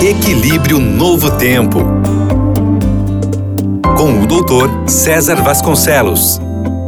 Equilíbrio Novo Tempo, com o Dr. César Vasconcelos.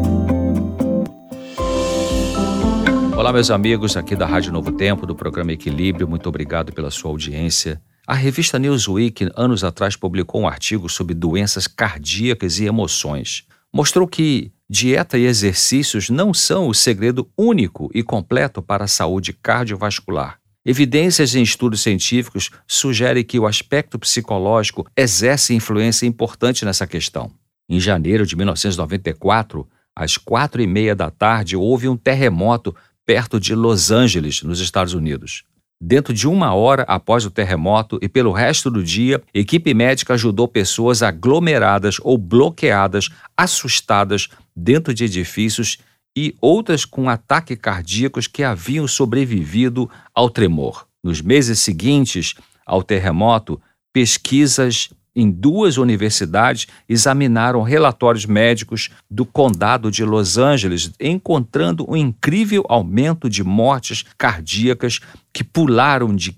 Olá, meus amigos, aqui da Rádio Novo Tempo, do programa Equilíbrio. Muito obrigado pela sua audiência. A revista Newsweek, anos atrás, publicou um artigo sobre doenças cardíacas e emoções. Mostrou que dieta e exercícios não são o segredo único e completo para a saúde cardiovascular. Evidências em estudos científicos sugerem que o aspecto psicológico exerce influência importante nessa questão. Em janeiro de 1994, às 4h30 da tarde, houve um terremoto perto de Los Angeles, nos Estados Unidos. Dentro de 1 hora após o terremoto e pelo resto do dia, equipe médica ajudou pessoas aglomeradas ou bloqueadas, assustadas, dentro de edifícios e outras com ataques cardíacos que haviam sobrevivido ao tremor. Nos meses seguintes ao terremoto, pesquisas em 2 universidades examinaram relatórios médicos do condado de Los Angeles, encontrando um incrível aumento de mortes cardíacas que pularam de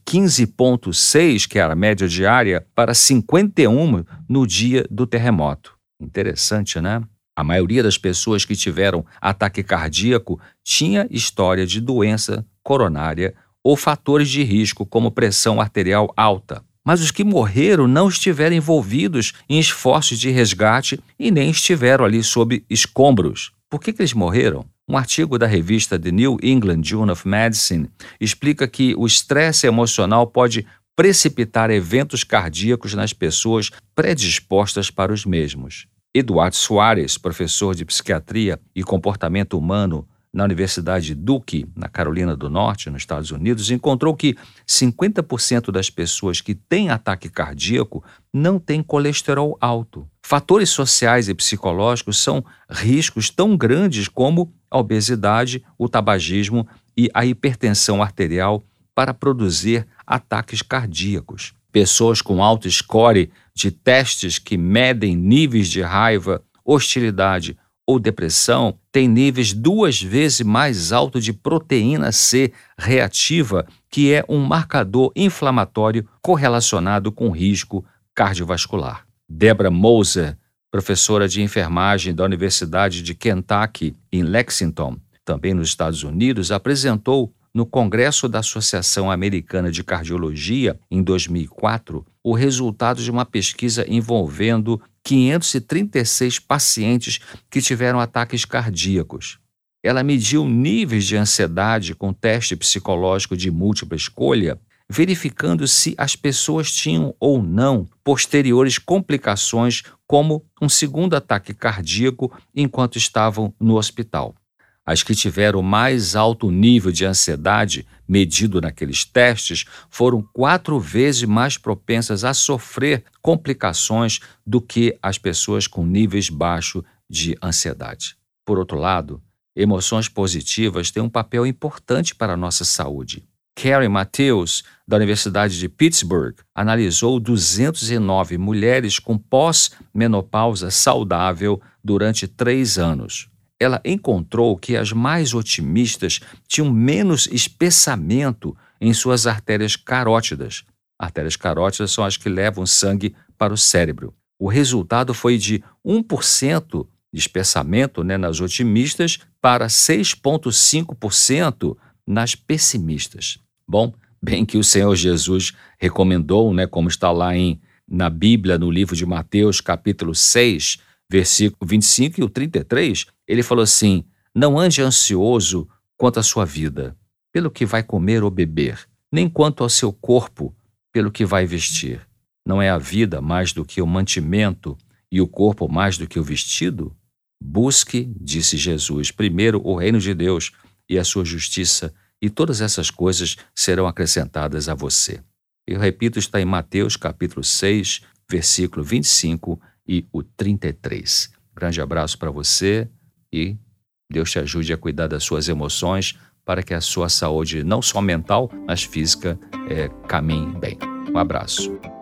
15,6, que era a média diária, para 51 no dia do terremoto. Interessante, né? A maioria das pessoas que tiveram ataque cardíaco tinha história de doença coronária ou fatores de risco, como pressão arterial alta. Mas os que morreram não estiveram envolvidos em esforços de resgate e nem estiveram ali sob escombros. Por que eles morreram? Um artigo da revista The New England Journal of Medicine explica que o estresse emocional pode precipitar eventos cardíacos nas pessoas predispostas para os mesmos. Eduardo Soares, professor de psiquiatria e comportamento humano na Universidade Duke, na Carolina do Norte, nos Estados Unidos, encontrou que 50% das pessoas que têm ataque cardíaco não têm colesterol alto. Fatores sociais e psicológicos são riscos tão grandes como a obesidade, o tabagismo e a hipertensão arterial para produzir ataques cardíacos. Pessoas com alto score de testes que medem níveis de raiva, hostilidade ou depressão têm níveis 2 vezes mais altos de proteína C reativa, que é um marcador inflamatório correlacionado com risco cardiovascular. Deborah Moser, professora de enfermagem da Universidade de Kentucky, em Lexington, também nos Estados Unidos, apresentou no Congresso da Associação Americana de Cardiologia, em 2004, o resultado de uma pesquisa envolvendo 536 pacientes que tiveram ataques cardíacos. Ela mediu níveis de ansiedade com teste psicológico de múltipla escolha, verificando se as pessoas tinham ou não posteriores complicações, como um segundo ataque cardíaco enquanto estavam no hospital. As que tiveram mais alto nível de ansiedade medido naqueles testes foram 4 vezes mais propensas a sofrer complicações do que as pessoas com níveis baixos de ansiedade. Por outro lado, emoções positivas têm um papel importante para a nossa saúde. Karen Matthews, da Universidade de Pittsburgh, analisou 209 mulheres com pós-menopausa saudável durante 3 anos. Ela encontrou que as mais otimistas tinham menos espessamento em suas artérias carótidas. Artérias carótidas são as que levam sangue para o cérebro. O resultado foi de 1% de espessamento, nas otimistas para 6,5% nas pessimistas. Bom, bem que o Senhor Jesus recomendou, como está lá na Bíblia, no livro de Mateus, capítulo 6, versículo 25 e o 33, ele falou assim: não ande ansioso quanto à sua vida, pelo que vai comer ou beber, nem quanto ao seu corpo, pelo que vai vestir. Não é a vida mais do que o mantimento e o corpo mais do que o vestido? Busque, disse Jesus, primeiro o reino de Deus e a sua justiça, e todas essas coisas serão acrescentadas a você. Eu repito, está em Mateus capítulo 6, versículo 25 e o 33. Grande abraço para você e Deus te ajude a cuidar das suas emoções para que a sua saúde, não só mental, mas física, caminhe bem. Um abraço.